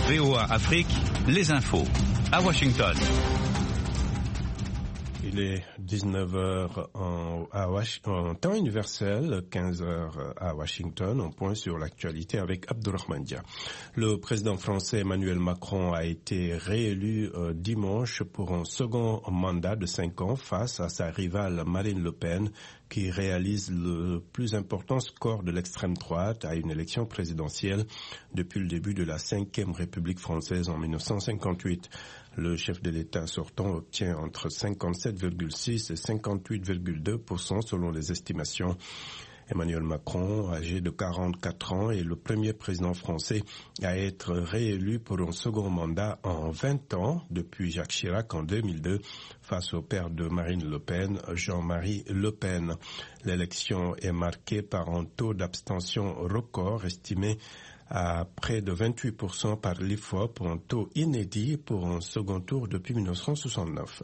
VOA Afrique, les infos. À Washington. Il est 19h en temps universel, 15h à Washington. On point sur l'actualité avec Abdourahmane Dia. Le président français Emmanuel Macron a été réélu dimanche pour un second mandat de 5 ans face à sa rivale Marine Le Pen, qui réalise le plus important score de l'extrême droite à une élection présidentielle depuis le début de la 5e République française en 1958. Le chef de l'État sortant obtient entre 57,6 et 58,2% selon les estimations. Emmanuel Macron, âgé de 44 ans, est le premier président français à être réélu pour un second mandat en 20 ans depuis Jacques Chirac en 2002 face au père de Marine Le Pen, Jean-Marie Le Pen. L'élection est marquée par un taux d'abstention record estimé à près de 28% par l'IFOP, un taux inédit pour un second tour depuis 1969.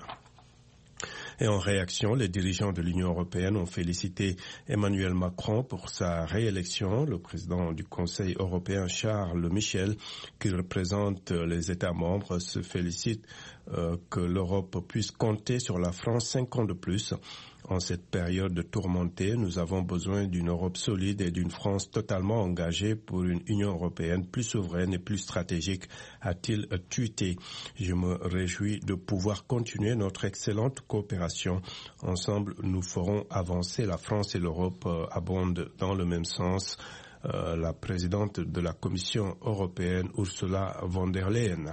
Et en réaction, les dirigeants de l'Union européenne ont félicité Emmanuel Macron pour sa réélection. Le président du Conseil européen, Charles Michel, qui représente les États membres, se félicite que l'Europe puisse compter sur la France 5 ans de plus. En cette période tourmentée, nous avons besoin d'une Europe solide et d'une France totalement engagée pour une Union européenne plus souveraine et plus stratégique, a-t-il tweeté. Je me réjouis de pouvoir continuer notre excellente coopération. Ensemble, nous ferons avancer la France et l'Europe, abondent dans le même sens la présidente de la Commission européenne, Ursula von der Leyen.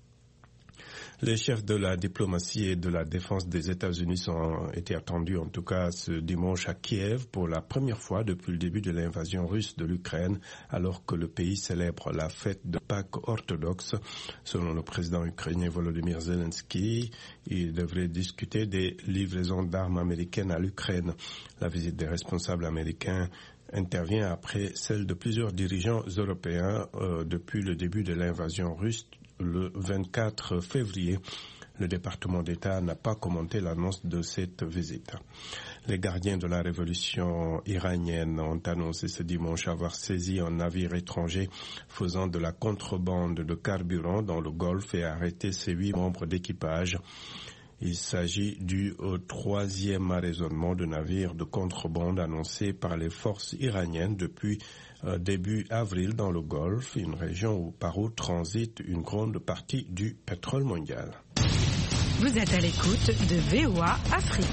Les chefs de la diplomatie et de la défense des États-Unis ont été attendus en tout cas ce dimanche à Kiev pour la première fois depuis le début de l'invasion russe de l'Ukraine, alors que le pays célèbre la fête de Pâques orthodoxe. Selon le président ukrainien Volodymyr Zelensky, il devrait discuter des livraisons d'armes américaines à l'Ukraine. La visite des responsables américains intervient après celle de plusieurs dirigeants européens depuis le début de l'invasion russe le 24 février. Le département d'État n'a pas commenté l'annonce de cette visite. Les gardiens de la révolution iranienne ont annoncé ce dimanche avoir saisi un navire étranger faisant de la contrebande de carburant dans le Golfe et arrêté ses 8 membres d'équipage. Il s'agit du 3e arraisonnement de navires de contrebande annoncé par les forces iraniennes depuis début avril dans le Golfe, une région par où transite une grande partie du pétrole mondial. Vous êtes à l'écoute de VOA Afrique.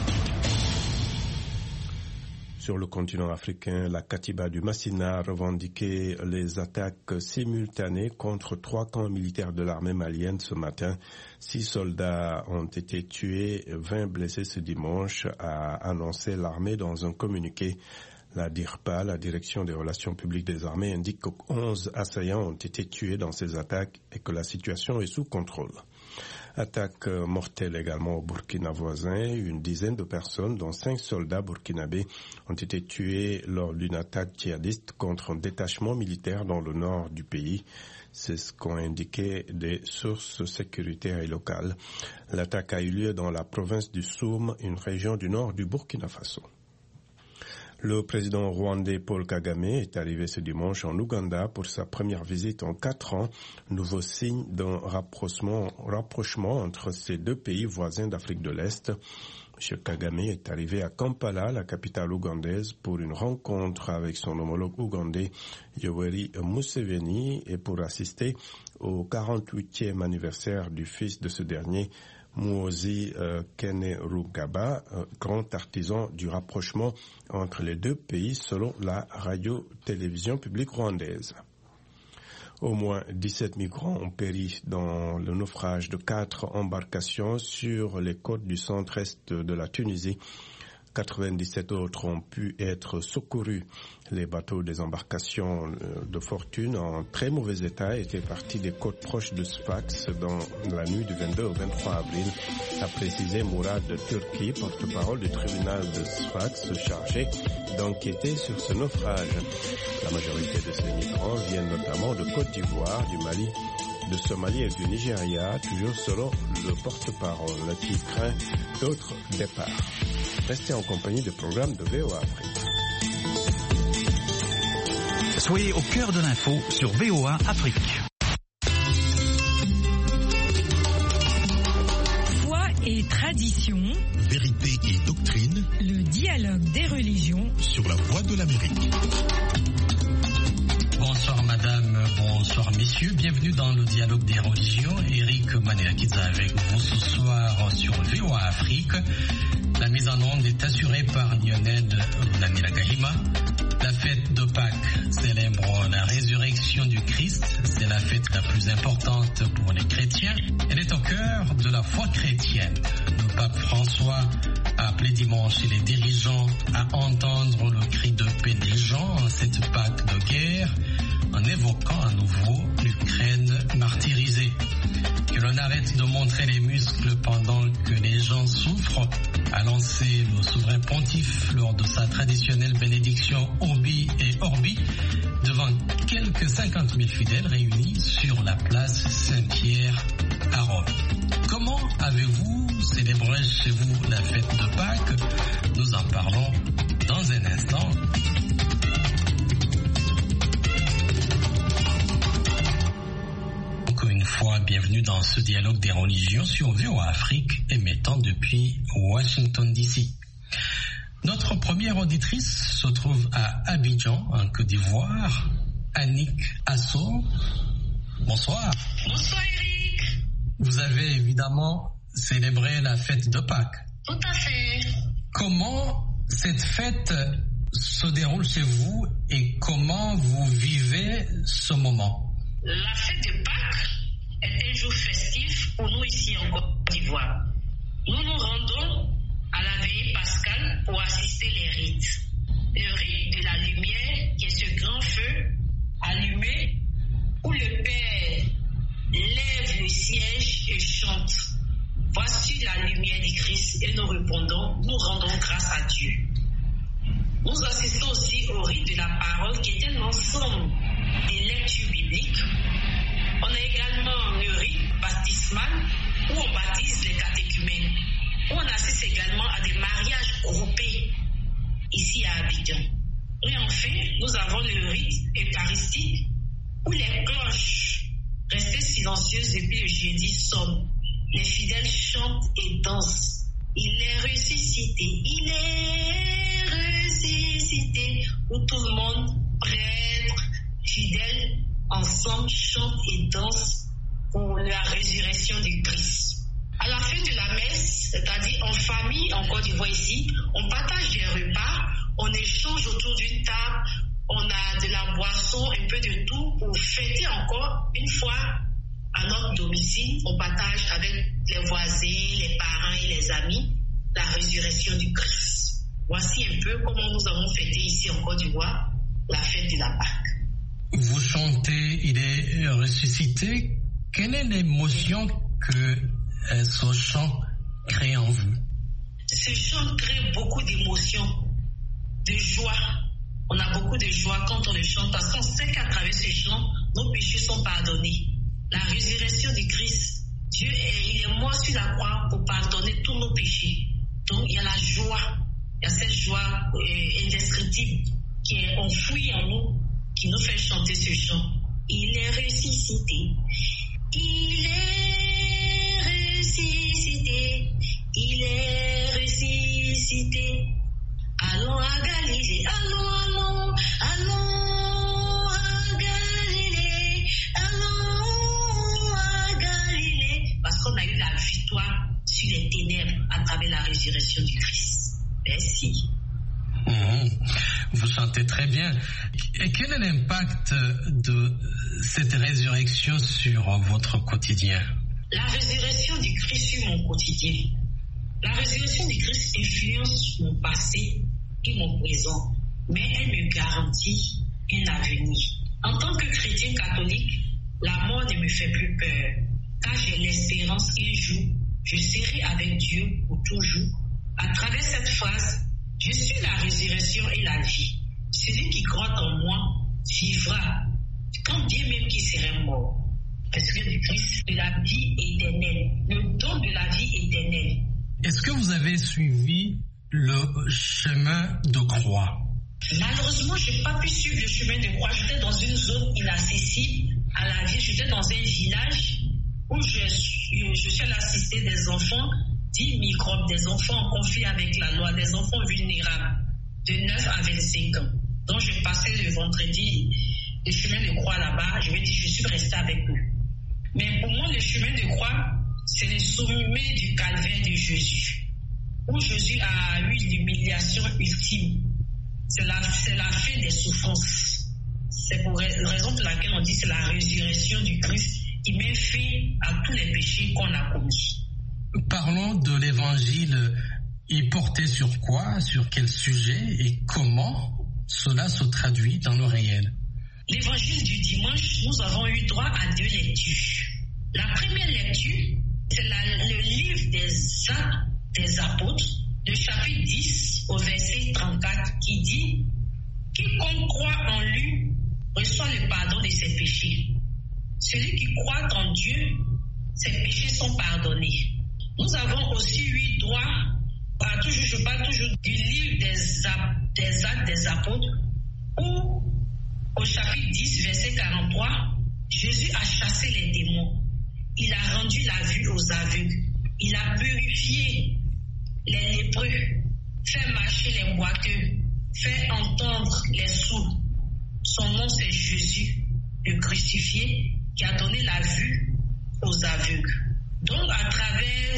Sur le continent africain, la Katiba du Massina a revendiqué les attaques simultanées contre 3 camps militaires de l'armée malienne ce matin. 6 soldats ont été tués, 20 blessés ce dimanche, a annoncé l'armée dans un communiqué. La DIRPA, la Direction des Relations Publiques des Armées, indique que 11 assaillants ont été tués dans ces attaques et que la situation est sous contrôle. Attaque mortelle également au Burkina voisin. Une dizaine de personnes, dont 5 soldats burkinabés, ont été tués lors d'une attaque djihadiste contre un détachement militaire dans le nord du pays. C'est ce qu'ont indiqué des sources sécuritaires et locales. L'attaque a eu lieu dans la province du Soum, une région du nord du Burkina Faso. Le président rwandais Paul Kagame est arrivé ce dimanche en Ouganda pour sa première visite en 4 ans, nouveau signe d'un rapprochement entre ces deux pays voisins d'Afrique de l'Est. M. Kagame est arrivé à Kampala, la capitale ougandaise, pour une rencontre avec son homologue ougandais Yoweri Museveni et pour assister au 48e anniversaire du fils de ce dernier, Muhoozi Kainerugaba, grand artisan du rapprochement entre les deux pays selon la radio-télévision publique rwandaise. Au moins 17 migrants ont péri dans le naufrage de 4 embarcations sur les côtes du centre-est de la Tunisie. 97 autres ont pu être secourus. Les bateaux des embarcations de fortune en très mauvais état étaient partis des côtes proches de Sfax dans la nuit du 22 au 23 avril, a précisé Mourad Turki, porte-parole du tribunal de Sfax, chargé d'enquêter sur ce naufrage. La majorité de ces migrants viennent notamment de Côte d'Ivoire, du Mali, de Somalie et du Nigeria, toujours selon le porte-parole qui craint d'autres départs. Restez en compagnie du programme de VOA Afrique. Soyez au cœur de l'info sur VOA Afrique. tradition, vérité et doctrine, le dialogue des religions sur la Voix de l'Amérique. Bonsoir madame, bonsoir messieurs, bienvenue dans le dialogue des religions. Eric Maneakidza avec vous ce soir sur VOA Afrique. La mise en onde est assurée par Lionel Lamilagahima. La fête de Pâques célèbre la résurrection du Christ. C'est la fête la plus importante pour les chrétiens. Elle est au cœur de la foi chrétienne. Le pape François a appelé dimanche les dirigeants à entendre le cri de paix des gens en cette Pâques de guerre, en évoquant à nouveau l'Ukraine martyrisée. Que l'on arrête de montrer les muscles pendant que les gens souffrent, a lancé le souverain pontife lors de sa traditionnelle bénédiction Urbi et Orbi devant quelques 50 000 fidèles réunis sur la place Saint-Pierre à Rome. Comment avez-vous célébré chez vous la fête de Pâques? Nous en parlons dans un instant. Bienvenue dans ce dialogue des religions sur VOA Afrique, émettant depuis Washington DC. Notre première auditrice se trouve à Abidjan, en Côte d'Ivoire, Annick Asso. Bonsoir. Bonsoir Eric. Vous avez évidemment célébré la fête de Pâques. Tout à fait. Comment cette fête se déroule chez vous et comment vous vivez ce moment? La fête de Pâques est un jour festif pour nous ici en Côte d'Ivoire. Nous nous rendons à la veillée pascale pour assister les rites. Le rite de la lumière, qui est ce grand feu allumé où le Père lève le siège et chante. Voici la lumière du Christ et nous répondons, nous rendons grâce à Dieu. Nous assistons aussi au rite de la parole qui est un ensemble des lectures bibliques. On a également le rite baptismal où on baptise les catéchumènes. On assiste également à des mariages groupés ici à Abidjan. Et enfin, nous avons le rite eucharistique où les cloches, restées silencieuses depuis le jeudi, sonnent. Les fidèles chantent et dansent. Il est ressuscité, il est ressuscité, où tout le monde, prêtre, fidèles, ensemble chantent et dansent pour la résurrection du Christ. À la fin de la messe, c'est-à-dire en famille, en Côte d'Ivoire ici, on partage des repas, on échange autour d'une table, on a de la boisson, un peu de tout pour fêter encore une fois à notre domicile. On partage avec les voisins, les parents et les amis la résurrection du Christ. Voici un peu comment nous avons fêté ici en Côte d'Ivoire la fête de la Pâque. Vous chantez, il est ressuscité. Quelle est l'émotion que ce chant crée en vous? Ce chant crée beaucoup d'émotions, de joie. On a beaucoup de joie quand on le chante parce qu'on sait qu'à travers ce chant, nos péchés sont pardonnés. La résurrection du Christ, Dieu il est mort sur la croix pour pardonner tous nos péchés. Donc il y a la joie, il y a cette joie indescriptible qui est enfouie en nous, qui nous fait chanter ce chant. Il est ressuscité, il est ressuscité, il est ressuscité. Allons à Galilée, allons, allons à Galilée, allons à Galilée. Parce qu'on a eu la victoire sur les ténèbres à travers la résurrection du Christ. Merci. Vous chantez très bien. Et quel est l'impact de cette résurrection sur votre quotidien? La résurrection du Christ sur mon quotidien. La résurrection du Christ influence mon passé et mon présent, mais elle me garantit un avenir. En tant que chrétien catholique, la mort ne me fait plus peur, car j'ai l'espérance qu'un jour, je serai avec Dieu pour toujours. À travers cette phrase, je suis la résurrection et la vie. Celui qui croit en moi vivra, quand bien même qu'il serait mort. Parce que le Christ de la vie éternelle, le don de la vie éternelle. Est-ce que vous avez suivi le chemin de croix? Malheureusement, je n'ai pas pu suivre le chemin de croix. J'étais dans une zone inaccessible à la vie. J'étais dans un village où je suis allée assister des enfants 10 microbes des enfants en conflit avec la loi, des enfants vulnérables de 9 à 25 ans. Donc je passais le vendredi le chemin de croix là-bas, je suis restée avec eux. Mais pour moi, le chemin de croix, c'est le sommet du calvaire de Jésus, où Jésus a eu l'humiliation ultime. C'est la fin des souffrances. C'est pour raison pour laquelle on dit que c'est la résurrection du Christ qui met fin à tous les péchés qu'on a commis. Parlons de l'évangile. Il portait sur quoi, sur quel sujet et comment cela se traduit dans le réel? L'évangile du dimanche, nous avons eu droit à 2 lectures. La première lecture, c'est le livre des Actes des Apôtres, le chapitre 10 au verset 34, qui dit « Quiconque croit en lui reçoit le pardon de ses péchés. Celui qui croit en Dieu, ses péchés sont pardonnés. » Nous avons aussi eu droit à je parle toujours du livre des Actes des Apôtres, où au chapitre 10, verset 43, Jésus a chassé les démons. Il a rendu la vue aux aveugles. Il a purifié les lépreux, fait marcher les boiteux, fait entendre les sourds. Son nom, c'est Jésus, le crucifié, qui a donné la vue aux aveugles. Donc, à travers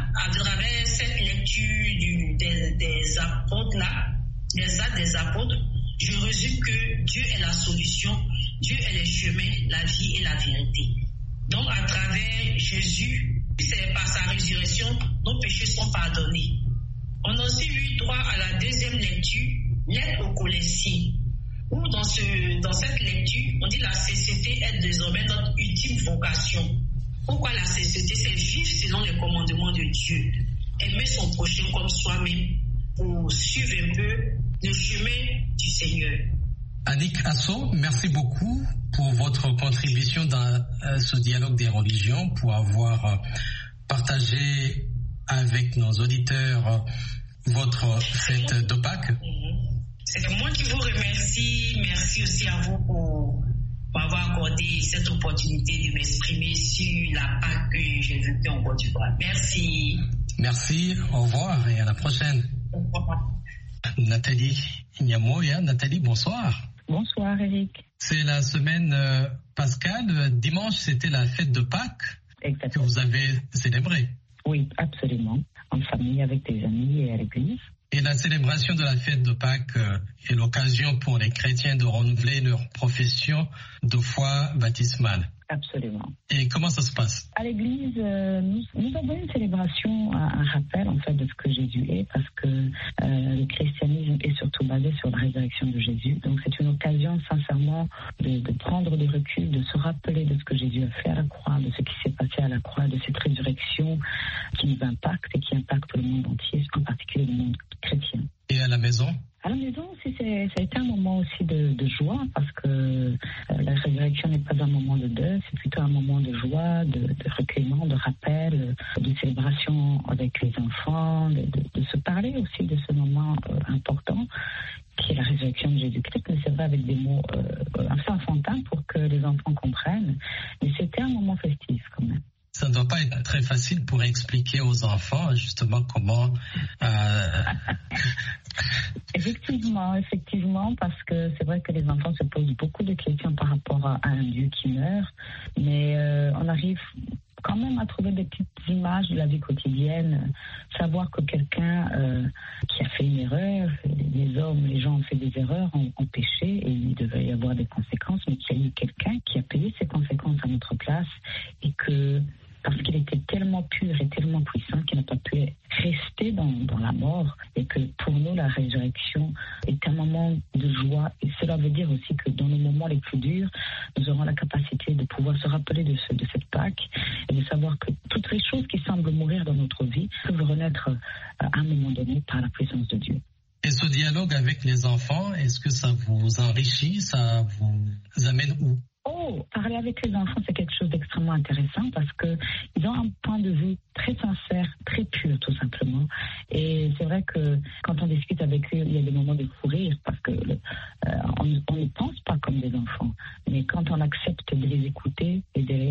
cette lecture des apôtres là, des Actes des Apôtres, je résume que Dieu est la solution, Dieu est le chemin, la vie et la vérité. Donc, à travers Jésus, c'est par sa résurrection, nos péchés sont pardonnés. On a aussi eu droit à la deuxième lecture, lettre aux Colossiens, où dans cette lecture, on dit la cécité est désormais notre ultime vocation. Pourquoi la cécité? C'est vivre selon les commandements de Dieu, aimer son prochain comme soi-même, pour suivre un peu le chemin du Seigneur. Annick Asso, merci beaucoup pour votre contribution dans ce dialogue des religions, pour avoir partagé avec nos auditeurs votre fête de Pâques. C'est moi qui vous remercie. Merci aussi à vous pour m'avoir accordé cette opportunité de m'exprimer sur la Pâques que j'ai vécue en Côte d'Ivoire. Merci. Merci, au revoir et à la prochaine. Au revoir. Nathalie Nyamoya. Nathalie, bonsoir. Bonsoir Eric. C'est la semaine pascale. Dimanche, c'était la fête de Pâques. Exactement. Que vous avez célébrée. Oui, absolument. En famille, avec des amis et à l'église. Et la célébration de la fête de Pâques est l'occasion pour les chrétiens de renouveler leur profession de foi baptismale. Absolument. Et comment ça se passe? À l'église, nous avons une célébration, un rappel en fait de ce que Jésus est, parce que le christianisme est surtout basé sur la résurrection de Jésus. Donc c'est une occasion sincèrement de prendre du recul, de se rappeler de ce que Jésus a fait à la croix, de ce qui s'est passé à la croix, de cette résurrection qui nous impacte et qui impacte le monde entier, en particulier le monde chrétien. Et à la maison? À la maison aussi, ça a été un moment aussi de joie, parce que la résurrection n'est pas un moment de deuil, c'est plutôt un moment de joie, de recueillement, de rappel, de célébration avec les enfants, de se parler aussi de ce moment important qui est la résurrection de Jésus-Christ, mais c'est vrai avec des mots assez enfantins pour que les enfants comprennent. Mais c'était un moment festif quand même. Ça ne doit pas être très facile pour expliquer aux enfants justement comment... Effectivement, parce que c'est vrai que les enfants se posent beaucoup de questions par rapport à un Dieu qui meurt, mais on arrive quand même à trouver des petites images de la vie quotidienne, savoir que quelqu'un qui a fait une erreur, les gens ont fait des erreurs, ont péché, et il devait y avoir des conséquences, mais qu'il y a eu quelqu'un qui a payé ces conséquences à notre place, et que parce qu'il était tellement pur et tellement puissant qu'il n'a pas pu rester dans la mort, et que pour nous la résurrection est un moment de joie, et cela veut dire aussi que dans nos moments les plus durs, nous aurons la capacité de pouvoir se rappeler de cette Pâque et de savoir que toutes les choses qui semblent mourir dans notre vie peuvent renaître à un moment donné par la puissance de Dieu. Et ce dialogue avec les enfants, est-ce que ça vous enrichit, ça vous amène où? Parler avec les enfants, c'est quelque chose d'extrêmement intéressant, parce qu'ils ont un point de vue très sincère, très pur tout simplement. Et c'est vrai que quand on discute avec eux, il y a des moments de fou rire, parce que on ne pense pas comme des enfants. Mais quand on accepte de les écouter et de les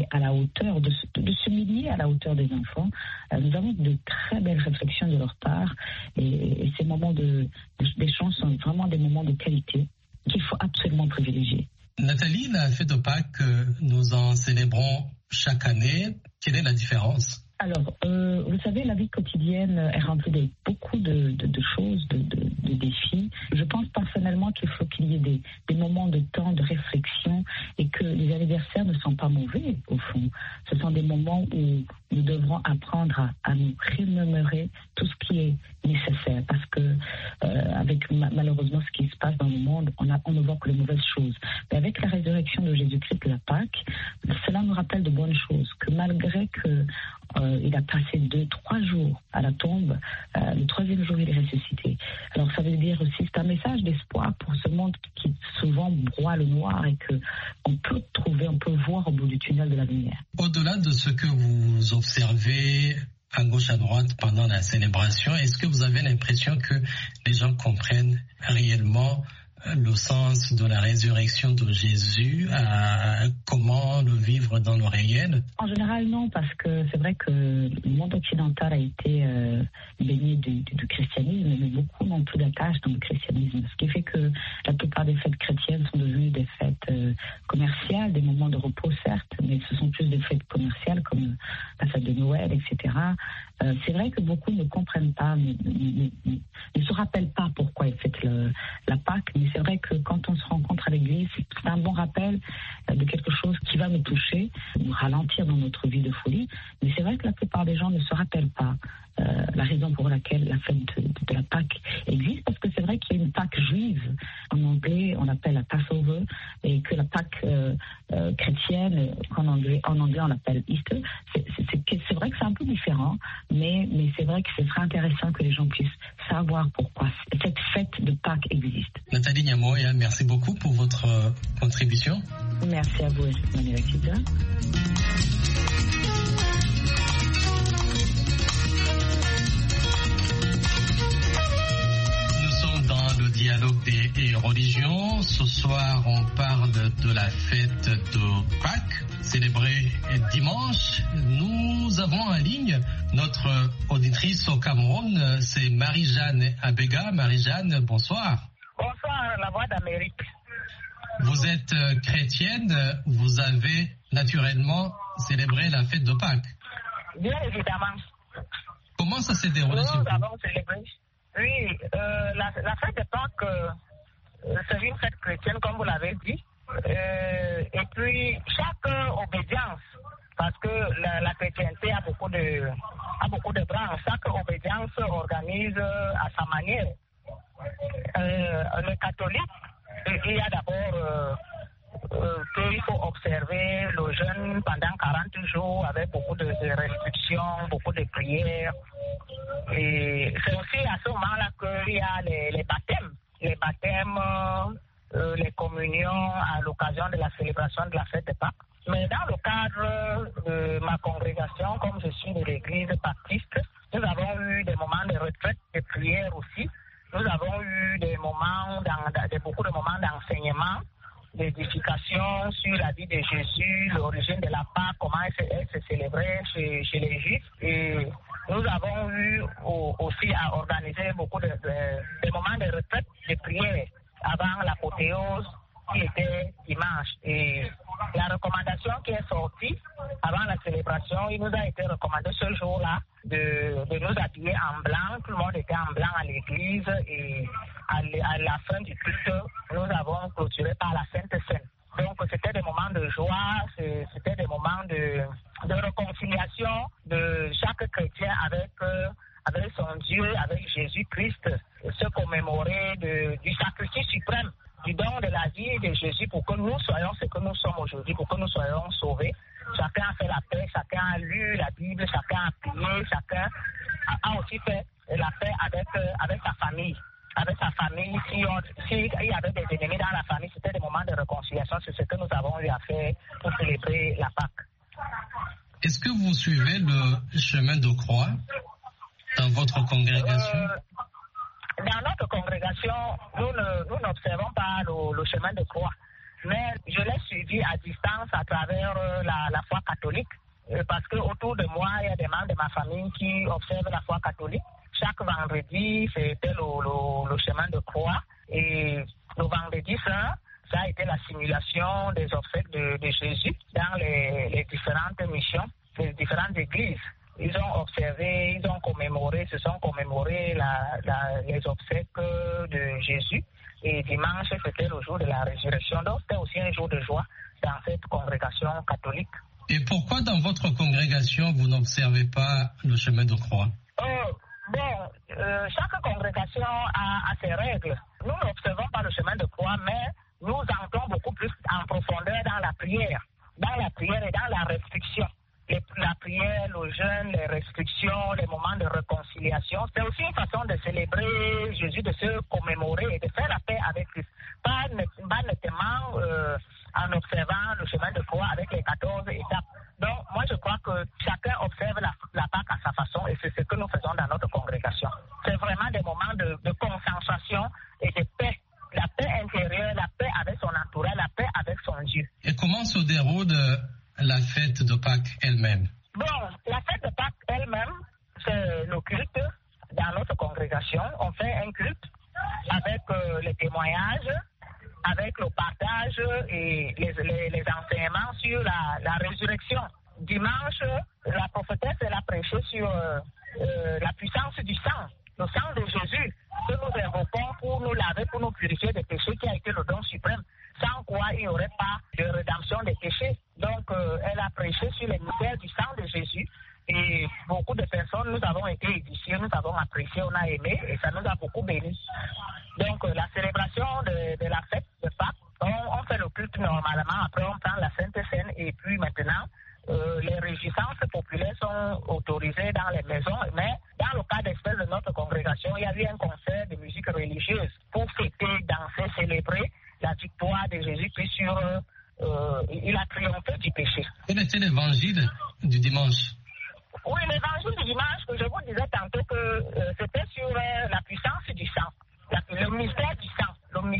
à la hauteur, de s'humilier à la hauteur des enfants. Nous avons de très belles réflexions de leur part et ces moments d'échange sont vraiment des moments de qualité qu'il faut absolument privilégier. Nathalie, la fête de Pâques, nous en célébrons chaque année. Quelle est la différence? Alors, vous savez, la vie quotidienne est remplie de beaucoup de choses, de défis. Je pense personnellement qu'il faut qu'il y ait des moments de temps, de réflexion et que les anniversaires ne sont pas mauvais, au fond. Ce sont des moments où nous devrons apprendre à nous remémorer tout ce qui est nécessaire parce que avec malheureusement ce qui se passe dans le monde, on ne voit que les mauvaises choses. Mais avec la résurrection de Jésus-Christ, la Pâque, cela nous rappelle de bonnes choses, que malgré que il a passé 2-3 jours à la tombe, le 3e jour il est ressuscité. Alors ça veut dire aussi, c'est un message d'espoir pour ce monde qui souvent broie le noir et que on peut voir au bout du tunnel de la lumière. Au-delà de ce que vous observez à gauche, à droite pendant la célébration, est-ce que vous avez l'impression que les gens comprennent réellement le sens de la résurrection de Jésus, comment le vivre dans le réel? En général, non, parce que c'est vrai que le monde occidental a été baigné du christianisme, mais beaucoup n'ont plus d'attache dans le christianisme. Ce qui fait que la plupart des fêtes chrétiennes sont devenues des fêtes commerciales, des moments de repos certes, mais ce sont plus des fêtes commerciales comme la fête de Noël, etc. C'est vrai que beaucoup ne comprennent pas, ne se rappellent pas pourquoi ils fêtent la Pâque, mais c'est vrai que quand on se rencontre à l'église, c'est un bon rappel de quelque chose qui va nous toucher, nous ralentir dans notre vie de folie. Mais c'est vrai que la plupart des gens ne se rappellent pas la raison pour laquelle la fête de la Pâque existe, parce que c'est vrai qu'il y a une Pâque juive. En anglais, on l'appelle la Passover, et que la Pâque chrétienne, en anglais on l'appelle Easter. C'est vrai que c'est un peu différent, mais c'est vrai que ce serait intéressant que les gens puissent savoir pourquoi cette fête de Pâques existe. Nathalie Nyamoya, merci beaucoup pour votre contribution. Merci à vous, Manuel Akiza. Dialogue des religions. Ce soir, on parle de la fête de Pâques, célébrée dimanche. Nous avons en ligne notre auditrice au Cameroun, c'est Marie-Jeanne Abega. Marie-Jeanne, bonsoir. Bonsoir, la Voix d'Amérique. Vous êtes chrétienne, vous avez naturellement célébré la fête de Pâques. Bien évidemment. Comment ça s'est déroulé? Nous avons célébré. Oui, la fête de Pâques, c'est une fête chrétienne, comme vous l'avez dit. Et puis, chaque obédience, parce que la chrétienté a beaucoup de branches, chaque obédience organise à sa manière. Le catholique, il y a d'abord qu'il faut observer le jeûne pendant 40 jours avec beaucoup de restrictions, beaucoup de prières. Et c'est aussi à ce moment-là qu'il y a les baptêmes. Les baptêmes, les communions à l'occasion de la célébration de la fête de Pâques. Mais dans le cadre de ma congrégation, comme je suis de l'église baptiste, nous avons eu des moments de retraite, de prière aussi. Nous avons eu beaucoup de moments d'enseignement, d'édification sur la vie de Jésus, l'origine de la Pâque, comment elle se célébrait chez les Juifs. Et nous avons eu aussi à organiser beaucoup de moments de retraite, de prière avant l'apothéose qui était dimanche. Et la recommandation qui est sortie avant la célébration, il nous a été recommandé ce jour-là de nous habiller en blanc. Tout le monde était en blanc à l'église et à la fin du culte, nous avons clôturé par la Sainte Seine. Donc c'était des moments de joie, c'était des moments de réconciliation de chaque chrétien avec son Dieu, avec Jésus-Christ, se commémorer du sacrifice suprême, du don de la vie de Jésus pour que nous soyons ce que nous sommes aujourd'hui, pour que nous soyons sauvés. Chacun a fait la paix, chacun a lu la Bible, chacun a prié, chacun a aussi fait la paix avec sa famille. Avec sa famille, s'il y avait des ennemis dans la famille, c'était des moments de réconciliation. C'est ce que nous avons eu à faire pour célébrer la Pâque. Est-ce que vous suivez le chemin de croix dans votre congrégation? Dans notre congrégation, nous n'observons pas le chemin de croix. mais je l'ai suivi à distance à travers la foi catholique, parce que autour de moi, il y a des membres de ma famille qui observent la foi catholique. Chaque vendredi, c'était le chemin de croix, et le vendredi saint, ça a été la simulation des obsèques de Jésus dans les différentes missions, les différentes églises. Ils ont observé, ils ont commémoré, se sont commémorés les obsèques de Jésus. Et dimanche, c'était le jour de la résurrection. Donc, c'était aussi un jour de joie dans cette congrégation catholique. Et pourquoi dans votre congrégation, vous n'observez pas le chemin de croix? Chaque congrégation a ses règles. Nous n'observons pas le chemin de croix, mais nous entrons beaucoup plus en profondeur dans la prière et dans la restriction. La prière, le jeûne, les restrictions, les moments de réconciliation, c'est aussi une façon de célébrer Jésus, de se commémorer et de faire la paix avec Christ. Pas nettement en observant le chemin de croix avec les 14 étapes. Donc, moi, je crois que chacun observe la Pâque à sa façon, et c'est ce que nous faisons dans notre congrégation. C'est vraiment des moments de concentration et de paix. La paix intérieure, la paix avec son entourage, la paix avec son Dieu. Et comment se déroule la fête de Pâques elle-même? La fête de Pâques elle-même, c'est le culte dans notre congrégation. On fait un culte avec les témoignages, avec le partage et les enseignements sur la résurrection. Dimanche, la prophétesse elle a prêché sur la puissance du sang, le sang de Jésus, que nous invoquons pour nous laver, pour nous purifier des péchés, qui a été le don suprême, sans quoi il n'y aurait pas de rédemption des péchés. Donc, elle a prêché sur les mystères du sang de Jésus. Et beaucoup de personnes, nous avons été édifiés, nous avons apprécié, on a aimé, et ça nous a beaucoup bénis. Donc, la célébration de la fête de Pâques, on fait le culte normalement, après on prend la Sainte Seine, et puis maintenant, les réjouissances populaires sont autorisées dans les maisons, mais dans le cas d'espèce de notre congrégation, il y a eu un concert de musique religieuse pour fêter, danser, célébrer la victoire de Jésus-Christ sur... il a triomphé du péché. Quel était l'évangile du dimanche? Oui, l'évangile du dimanche, je vous disais tantôt que c'était sur la puissance du sang, le mystère du sang,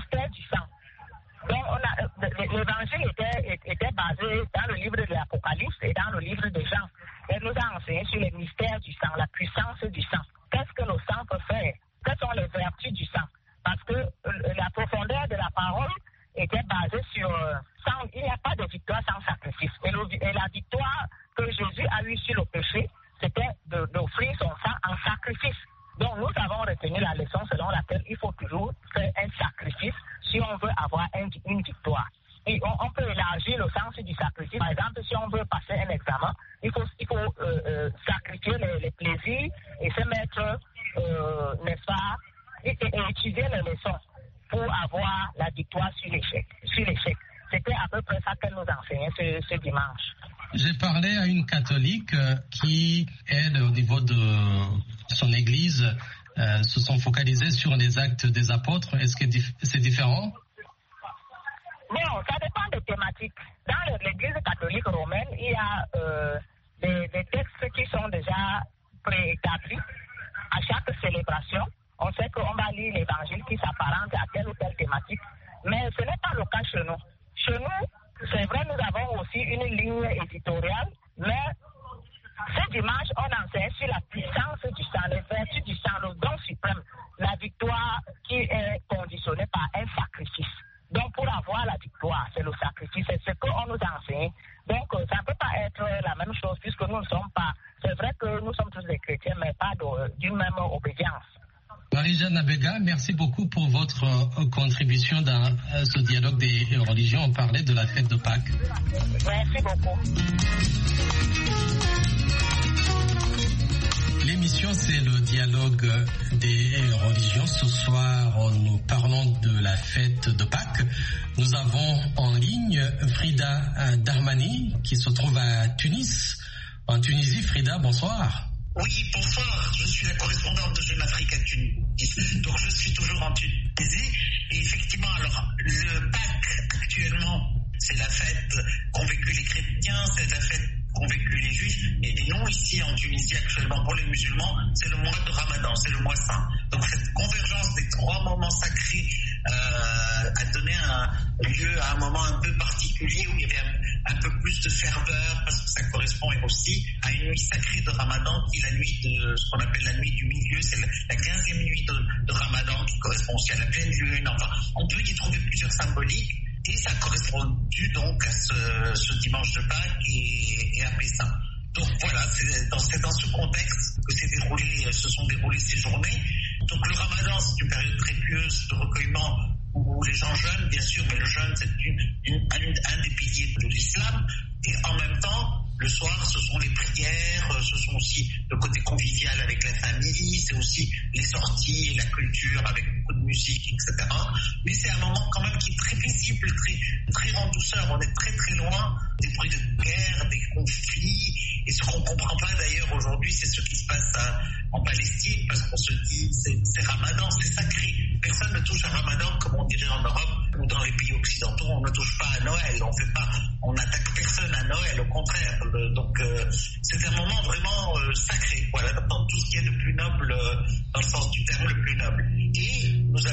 Donc, l'évangile était basé dans le livre de l'Apocalypse et dans le livre de Jean. Elle nous a enseigné sur les mystères du sang, la puissance du sang. Qu'est-ce que le sang peut faire? Quelles sont les vertus du sang? Parce que la profondeur de la parole était basée sur il n'y a pas de victoire sans sacrifice. Et la victoire que Jésus a eue sur le péché, c'était d'offrir son sang en sacrifice. Donc nous avons retenu la leçon selon laquelle il faut toujours faire un sacrifice si on veut avoir une victoire. Et on peut élargir le sens du sacrifice. Par exemple, si on veut passer un examen, il faut sacrifier les plaisirs et se mettre, n'est-ce pas, et étudier les leçons pour avoir la victoire sur l'échec. C'était à peu près ça qu'elle nous enseignait ce dimanche. J'ai parlé à une catholique qui, elle, au niveau de son église, se sont focalisés sur les actes des apôtres. Est-ce que c'est différent? Non, ça dépend des thématiques. Dans l'église catholique romaine, il y a des textes qui sont déjà préétablis à chaque célébration. On sait qu'on va lire l'évangile qui s'apparente à telle ou telle thématique, mais ce n'est pas le cas chez nous. Chez nous, c'est vrai, nous avons aussi une ligne éditoriale, mais ce dimanche, on enseigne sur la puissance du sang, les vertus du sang, le don suprême, la victoire qui est conditionnée par un sacrifice. Donc, pour avoir la victoire, c'est le sacrifice, c'est ce qu'on nous enseigne. Donc, ça ne peut pas être la même chose puisque nous ne sommes pas... C'est vrai que nous sommes tous des chrétiens, mais pas d'une même obédience. Marie-Jeanne Abega, merci beaucoup pour votre contribution dans ce dialogue des religions. On parlait de la fête de Pâques. Merci beaucoup. L'émission, c'est le dialogue des religions. Ce soir, nous parlons de la fête de Pâques. Nous avons en ligne Frida Darmani, qui se trouve à Tunis. En Tunisie, Frida, bonsoir. Oui, bonsoir. Je suis la correspondante de Jeune Afrique à Tunis. Donc, je suis toujours en Tunisie. Et effectivement, alors, le Pâques, actuellement, c'est la fête qu'ont vécu les chrétiens, c'est la fête qu'ont vécu les juifs et les non-juifs. nous, ici en Tunisie, actuellement, pour les musulmans, c'est le mois de Ramadan, c'est le mois saint. Donc cette convergence des 3 moments sacrés a donné lieu à un moment un peu particulier où il y avait un peu plus de ferveur, parce que ça correspond aussi à une nuit sacrée de Ramadan, qui est la nuit de ce qu'on appelle la nuit du milieu, c'est la 15e nuit de Ramadan, qui correspond aussi à la pleine lune. Enfin, on peut y trouver plusieurs symboliques. Et ça correspond donc à ce dimanche de Pâques et à Pessah. Donc voilà, c'est dans ce contexte que se sont déroulées ces journées. Donc le Ramadan, c'est une période très pieuse de recueillement où les gens jeûnent, bien sûr, mais le jeûne, c'est un des piliers de l'islam. Et en même temps, le soir, ce sont les prières, ce sont aussi le côté convivial avec la famille, c'est aussi les sorties, la culture avec beaucoup de musique, etc. Mais c'est un moment quand même qui est très paisible, très en douceur. On est très très loin des bruits de guerre, des conflits. Et ce qu'on ne comprend pas d'ailleurs aujourd'hui, c'est ce qui se passe en Palestine, parce qu'on se dit c'est Ramadan, c'est sacré. Personne ne touche à Ramadan comme on dirait en Europe ou dans les pays occidentaux. On ne touche pas à Noël, on n'attaque personne à Noël, au contraire. Donc c'est un moment vraiment sacré, voilà, dans tout ce qui est le plus noble, dans le sens du terme le plus noble. Et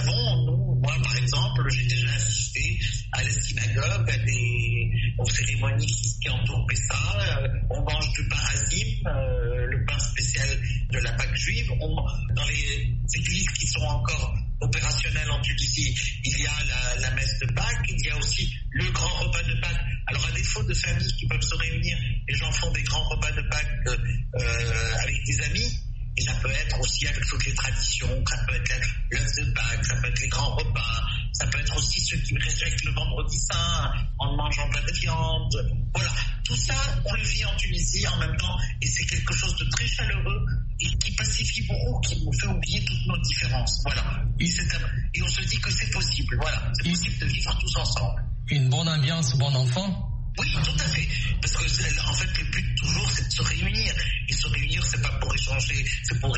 moi par exemple, j'ai déjà assisté à la synagogue, aux cérémonies qui entourent Pessah. On mange du pain azim, le pain spécial de la Pâque juive. Dans les églises qui sont encore opérationnelles en Tunisie, il y a la messe de Pâques, il y a aussi le grand repas de Pâques. Alors à défaut de familles qui peuvent se réunir, les gens font des grands repas de Pâques avec des amis. Et ça peut être aussi avec toutes les traditions, ça peut être l'œuf de Pâques, ça peut être les grands repas, ça peut être aussi ceux qui respectent le vendredi saint en ne mangeant pas de viande. Voilà, tout ça, on le vit en Tunisie en même temps, et c'est quelque chose de très chaleureux et qui pacifie beaucoup, qui nous fait oublier toutes nos différences. Voilà, et on se dit que c'est possible, voilà, c'est possible de vivre tous ensemble. Une bonne ambiance, bon enfant. Oui, tout à fait. Parce que, en fait, le but toujours, c'est de se réunir. Et se réunir, c'est pas pour échanger, c'est pour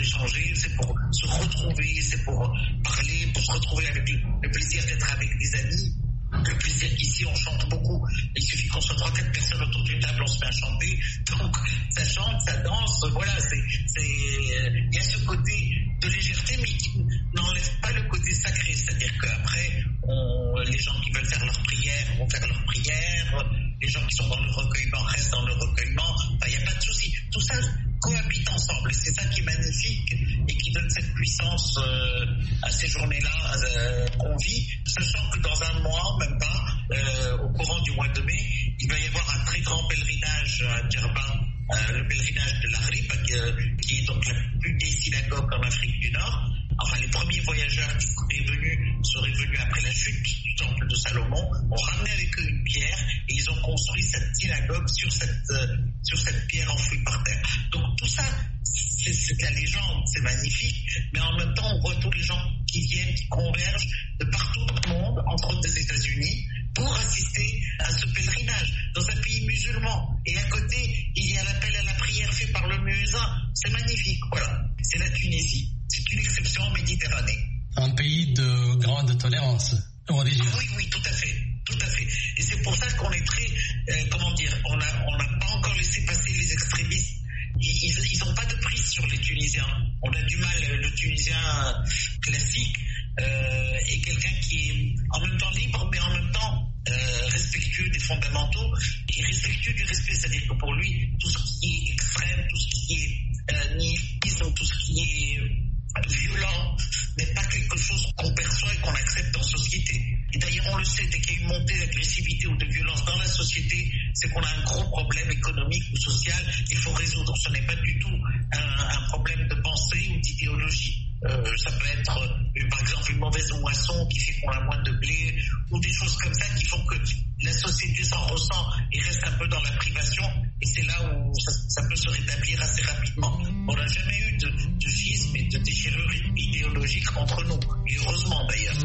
se retrouver, c'est pour parler, pour se retrouver avec le plaisir d'être avec des amis. Le plaisir qu'ici, on chante beaucoup. Il suffit qu'on soit 3-4 personnes autour d'une table, on se met à chanter. Donc, ça chante, ça danse. Voilà, il y a ce côté de légèreté, mais qui n'enlève pas le côté sacré. C'est-à-dire qu'après, les gens qui veulent faire leurs prières vont faire leurs prières. Les gens qui sont dans le recueillement restent dans le recueillement. Enfin, il n'y a pas de souci. Tout ça cohabite ensemble. Et c'est ça qui est magnifique et qui donne cette puissance à ces journées-là qu'on vit, sachant que dans un mois, même pas, au courant du mois de mai, il va y avoir un très grand pèlerinage à Djerba, le pèlerinage de l'Aghrib, qui est donc la plus vieille synagogue en Afrique du Nord. Enfin, les premiers voyageurs qui seraient venus après la chute du temple de Salomon, ont ramené avec eux une pierre et ils ont construit cette synagogue sur cette pierre enfouie par terre. Donc tout ça, c'est de la légende, c'est magnifique, mais en même temps, on voit tous les gens qui viennent, qui convergent de partout dans le monde, entre autres des États-Unis, pour assister à ce pèlerinage dans un pays musulman. Et à côté, il y a l'appel à la prière fait par le muezzin. C'est magnifique, voilà. C'est la Tunisie. C'est une exception en Méditerranée. Un pays de grande tolérance religieuse. Oui, tout à fait. Tout à fait. Et c'est pour ça qu'on est très, on n'a pas encore laissé passer les extrémistes. Ils n'ont pas de prise sur les Tunisiens. On a du mal, le Tunisien classique est quelqu'un qui est en même temps libre, mais en même temps respectueux des fondamentaux et respectueux du respect. C'est-à-dire que pour lui, tout ce qui est extrême, tout ce qui est nihilisme, tout ce qui est violent n'est pas quelque chose qu'on perçoit et qu'on accepte en société. Et d'ailleurs, on le sait, dès qu'il y a une montée d'agressivité ou de violence dans la société, c'est qu'on a un gros problème économique ou social qu'il faut résoudre. Ce n'est pas du tout un problème de pensée ou d'idéologie. Ça peut être, par exemple, une mauvaise moisson qui fait qu'on a moins de blé ou des choses comme ça qui font que la société s'en ressent et reste un peu dans la privation. Et c'est là où ça peut se rétablir assez rapidement. On n'a jamais eu de schisme et de déchirure idéologique entre nous. Et heureusement d'ailleurs.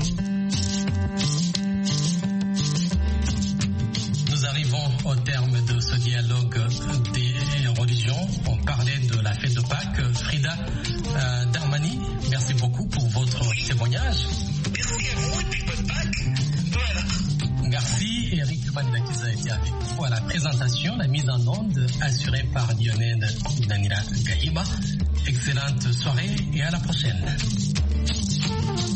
Nous arrivons au terme de ce dialogue des religions. On parlait de la fête de Pâques. Frida Darmani, merci beaucoup pour votre témoignage. Merci à vous et puis bonne Pâques. Voilà. Merci. Eric Maniakiza a été avec vous à la présentation, la mise en onde assurée par Lionel Danila Gahiba. Excellente soirée et à la prochaine.